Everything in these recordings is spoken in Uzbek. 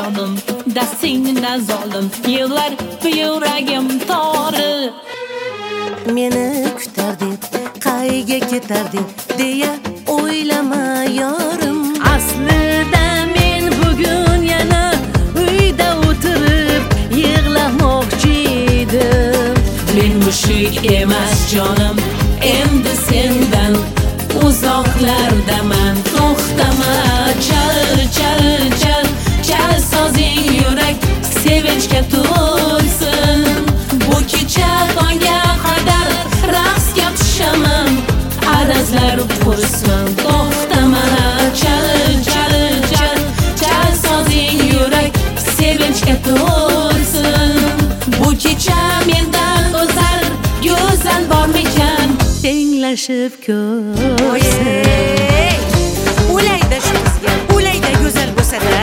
jonim dastingdan zolim yig'lar bu yuragim tori meni kutar deb qayga ketar deb deya o'ylama yorim aslida men bugun yana uyda o'tirib yig'lamoqchi edim men mushuk emas jonim endi sendan uzoqlardaman to'xtama chal chal chal chal sozing yurak sevinchga to'lsin bu kecha tongga qadar raqsga tushaman arazlar qursin to'xtama chal chal chal chal sozing yurak sevinchga to'lsin bu kecha mendan o'zar go'zal bormikan tenglashib ko'rsin o'layda shu qizga o'layda go'zal bo'lsa-da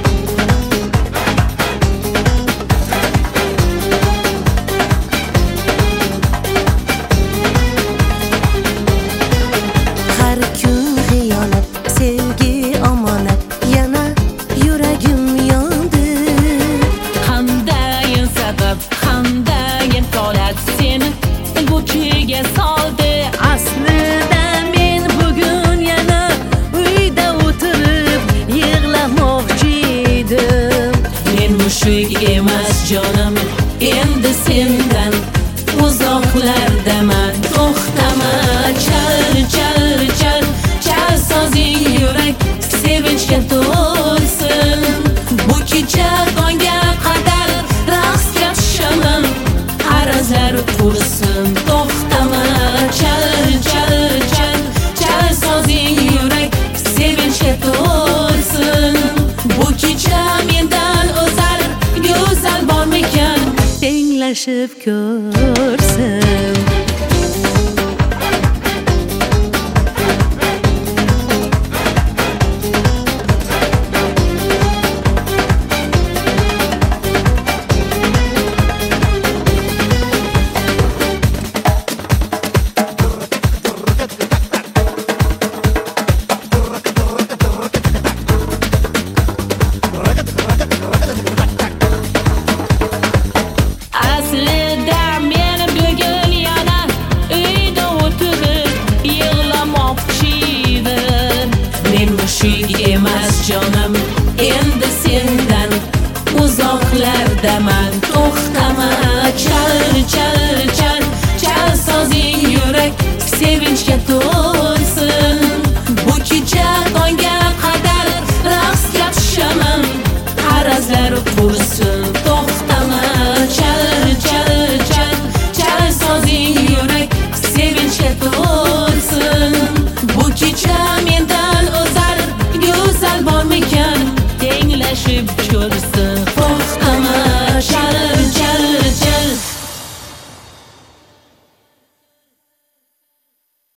har kun xiyonat sevgi omonat yana yuragim yondi qandayin sabab qandayin holat seni bu kuyga soldi aslida men bugun yana uyda o'tirib yig'lamoqchi edim men mushuk emas jonim endi sendan uzoqlardaman to'xtama chal chal chal chal sozing yurak sevinchga to'lsin bu kecha tongga qadar raqsga tushaman arazlar qursin to'xtama chal chal chal chal sozing yurak sevinchga to'lsin bu kecha mendan o'zar go'zal bormikan tenglashib ko'rsin